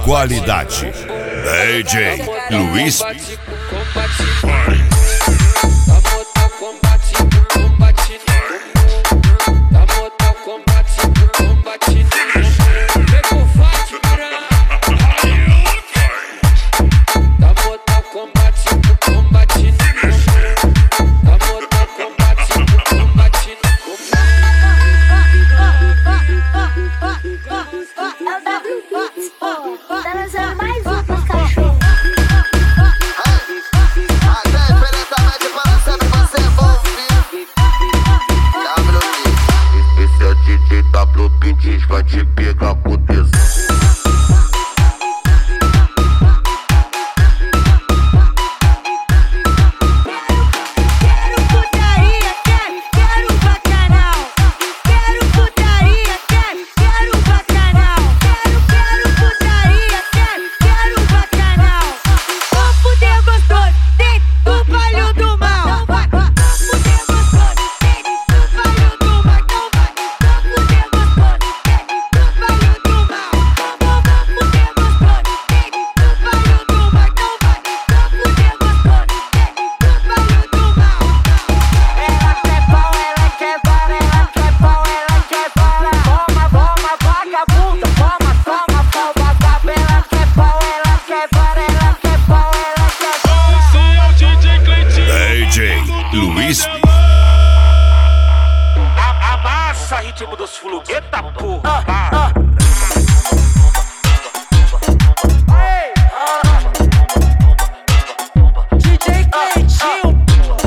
qualidade. DJ Luiz. Vai te pegar com tesão. Quero putaria, quero bacanal. Quero putaria, quero bacanal. Quero putaria, quero bacanal. Vou fuder gostoso, dentro do palho do mal. Vou fuder gostoso, dentro do palho do mal. Vou fuder gostoso. DJ Luiz. Amassa ritmo dos flu. Eita porra. DJ Cleitinho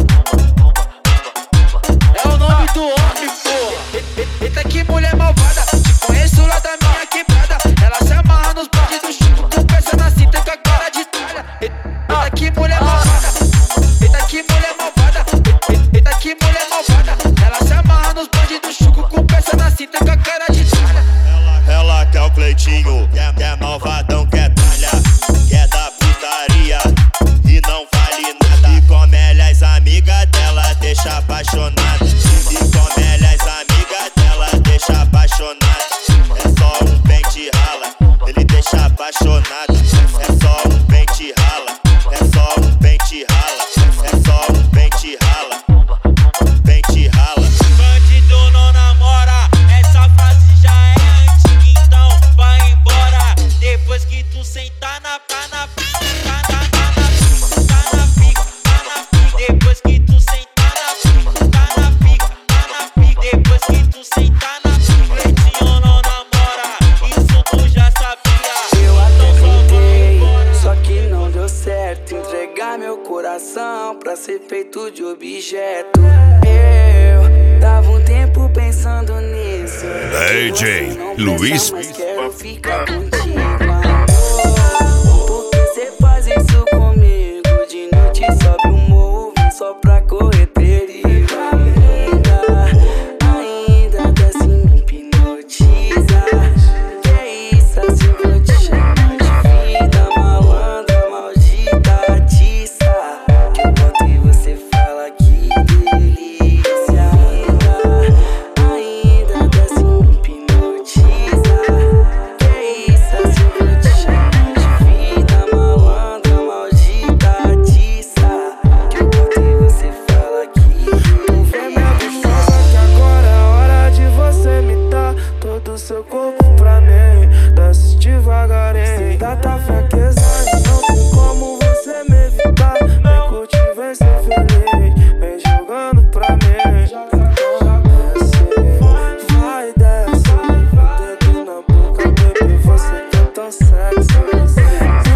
é o nome do homem, porra. Eita que mulher malvada, te conheço lá da minha quebrada. Ela se amarra nos bondes do Chico, com peça na cinta com a cara de talha. Eita que mulher malvada, eita que mulher malvada, eita que mulher malvada. Ela se amarra nos bondes do Chico, com peça na cinta com a cara de talha. Ela quer o Cleitinho, quer malvadão, quer talha, quer da putaria e não vale nada. E come ela as amigas dela, deixa apaixonada. E come ela as amigas dela, deixa apaixonada. É só um pente rala, ele deixa apaixonado. É só um pente rala, é só um pente rala, é só um pente rala, pente rala. Bandido não namora, essa frase já é antiga, então vai embora. Depois que tu sentar na pica, depois que tu sentar na pica, depois que tu sentar na pica. Cleitinho não namora, isso tu já sabia. Eu até tentei, só que não deu certo. Entregar meu coração pra ser feito de objeto. Eu tava um tempo pensando nisso. DJ Luiz. Mas quero ficar contigo, amor. Porque cê faz isso comigo? De noite sobe o morro, vem só pra correr perigo. Ainda desce me hipnotiza. Que isso, assim vou te chamar de vida malandra, maldita atiça. Que eu boto e você fala que delícia. Ainda desce me hipnotiza. Que isso, assim vou te chamar de vida malandra, maldita atiça. Que eu boto e você fala que delícia. Vem minha bichosa que agora é hora de você me dar todo o seu corpo pra mim. Desce devagarinho, dá tá fraquezando, não tem como você me evitar. Vem curtir, vem ser feliz, vem jogando pra mim. Desce, vai desce, dedo na boca, baby, você tá tão sexy.